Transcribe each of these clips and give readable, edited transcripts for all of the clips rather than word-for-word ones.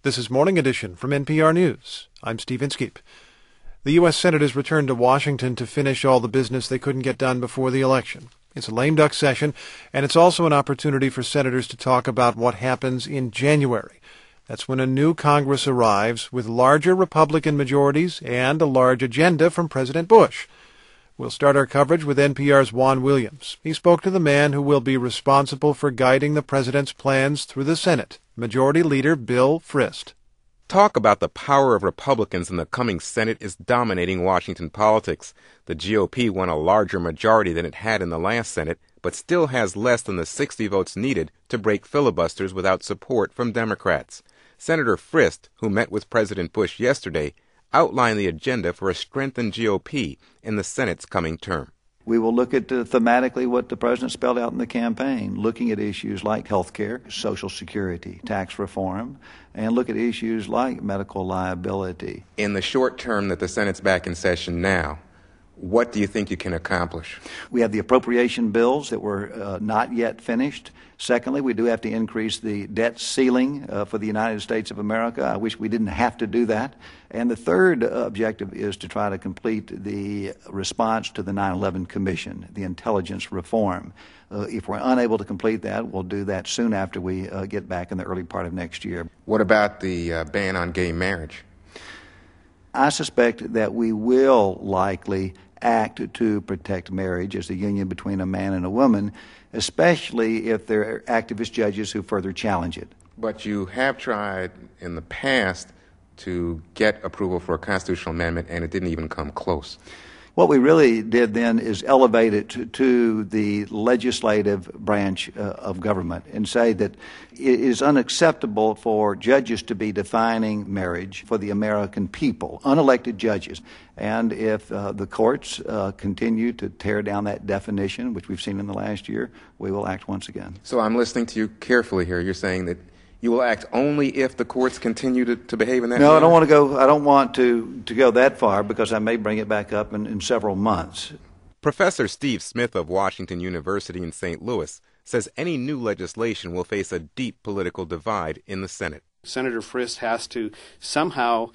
This is Morning Edition from NPR News. I'm Steve Inskeep. The U.S. Senate has returned to Washington to finish all the business they couldn't get done before the election. It's a lame duck session, and it's also an opportunity for senators to talk about what happens in January. That's when a new Congress arrives with larger Republican majorities and a large agenda from President Bush. We'll start our coverage with NPR's Juan Williams. He spoke to the man who will be responsible for guiding the president's plans through the Senate, Majority Leader Bill Frist. Talk about the power of Republicans in the coming Senate is dominating Washington politics. The GOP won a larger majority than it had in the last Senate, but still has less than the 60 votes needed to break filibusters without support from Democrats. Senator Frist, who met with President Bush yesterday, outlined the agenda for a strengthened GOP in the Senate's coming term. We will look at thematically what the president spelled out in the campaign, looking at issues like health care, Social Security, tax reform, and look at issues like medical liability. In the short term that the Senate's back in session now, what do you think you can accomplish? We have the appropriation bills that were not yet finished. Secondly, we do have to increase the debt ceiling for the United States of America. I wish we didn't have to do that. And the third objective is to try to complete the response to the 9/11 Commission, the intelligence reform. If we're unable to complete that, we'll do that soon after we get back in the early part of next year. What about the ban on gay marriage? I suspect that we will likely act to protect marriage as the union between a man and a woman, especially if there are activist judges who further challenge it. But you have tried in the past to get approval for a constitutional amendment, and it didn't even come close. What we really did then is elevate it to the legislative branch of government and say that it is unacceptable for judges to be defining marriage for the American people, unelected judges. And if the courts continue to tear down that definition, which we've seen in the last year, we will act once again. So I'm listening to you carefully here. You're saying that you will act only if the courts continue to behave in that No, manner? I don't want to go that far because I may bring it back up in several months. Professor Steve Smith of Washington University in St. Louis says any new legislation will face a deep political divide in the Senate. Senator Frist has to somehow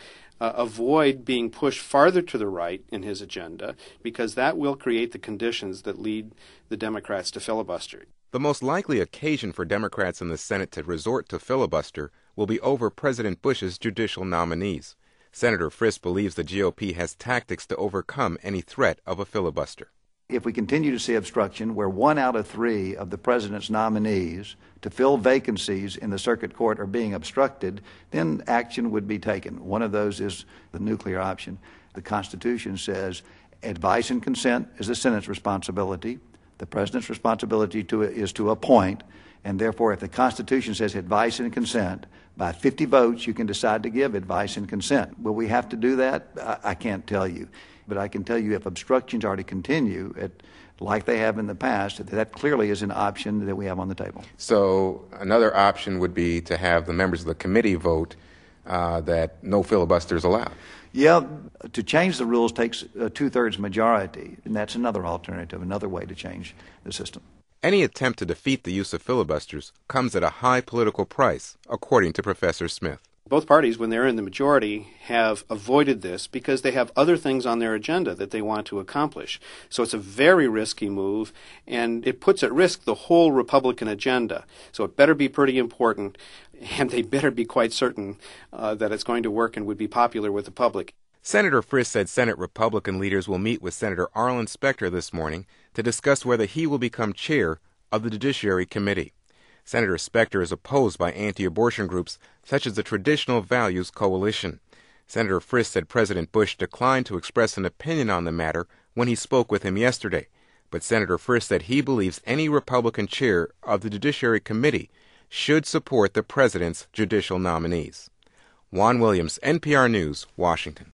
avoid being pushed farther to the right in his agenda, because that will create the conditions that lead the Democrats to filibuster. The most likely occasion for Democrats in the Senate to resort to filibuster will be over President Bush's judicial nominees. Senator Frist believes the GOP has tactics to overcome any threat of a filibuster. If we continue to see obstruction where 1 out of 3 of the president's nominees to fill vacancies in the circuit court are being obstructed, then action would be taken. One of those is the nuclear option. The Constitution says advice and consent is the Senate's responsibility. The president's responsibility is to appoint, and therefore if the Constitution says advice and consent, by 50 votes you can decide to give advice and consent. Will we have to do that? I can't tell you. But I can tell you if obstructions are to continue, like they have in the past, that clearly is an option that we have on the table. So another option would be to have the members of the committee vote that no filibusters allowed. Yeah, to change the rules takes a 2/3 majority, and that's another alternative, another way to change the system. Any attempt to defeat the use of filibusters comes at a high political price, according to Professor Smith. Both parties, when they're in the majority, have avoided this because they have other things on their agenda that they want to accomplish. So it's a very risky move, and it puts at risk the whole Republican agenda. So it better be pretty important, and they better be quite certain that it's going to work and would be popular with the public. Senator Frist said Senate Republican leaders will meet with Senator Arlen Specter this morning to discuss whether he will become chair of the Judiciary Committee. Senator Specter is opposed by anti-abortion groups such as the Traditional Values Coalition. Senator Frist said President Bush declined to express an opinion on the matter when he spoke with him yesterday, but Senator Frist said he believes any Republican chair of the Judiciary Committee should support the president's judicial nominees. Juan Williams, NPR News, Washington.